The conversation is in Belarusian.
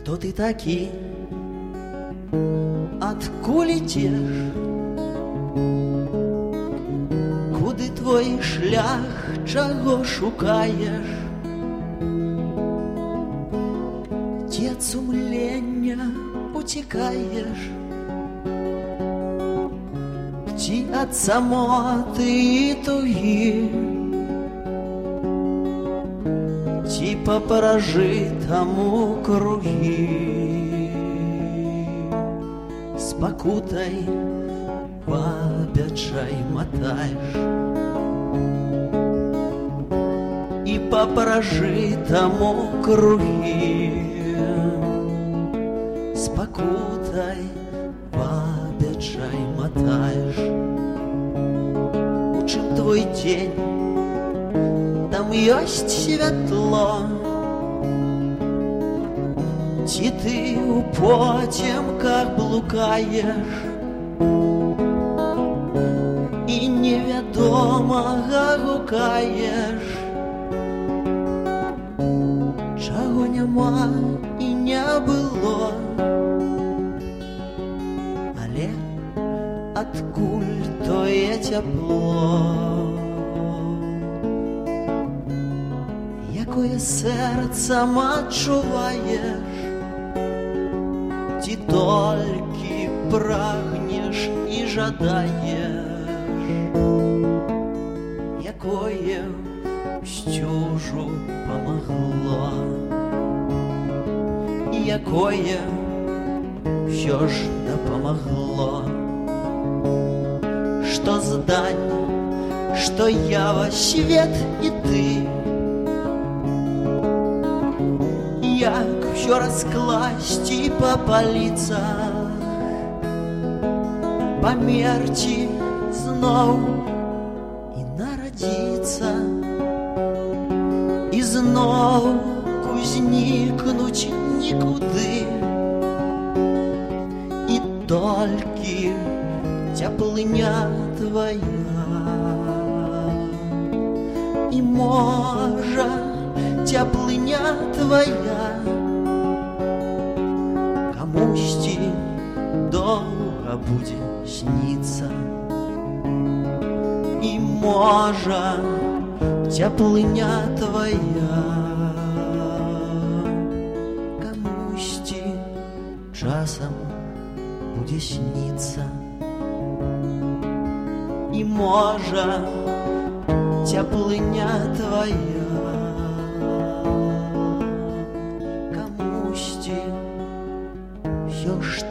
хто ты такі, адкуль ідзеш, куды твой шлях, чаго шукаеш, ці ад сумлення уцікаеш, ці ад самоты і тугі, ці па паражытаму кругі. С пакутай пабячай матаеш і па паражытаму кругі. С пакутай пабячай матаеш. У чым твой дзень, там ёсць святло, ці ты у потемках блукаеш і невядомага гукаеш, чаго няма і не было, але адкуль тое цяпло, якое сэрцам адчуваеш, ці толькі прагнеш і жадаеш, якое сцюжу памагло, і якое ўсё ж дапамагло. Што здань, што ява, свет і ты, як усё раскласці па паліцах, памерці зноў і нарадзіцца, і зноў узнікнуць нікуды, і толькі цяплыня твая, і можа цяплыня твая камусьці доўга будзе сніцца, і можа цяплыня твая камусьці часам будзе сніцца, і можа цяплыня твая камусьці ўсё ж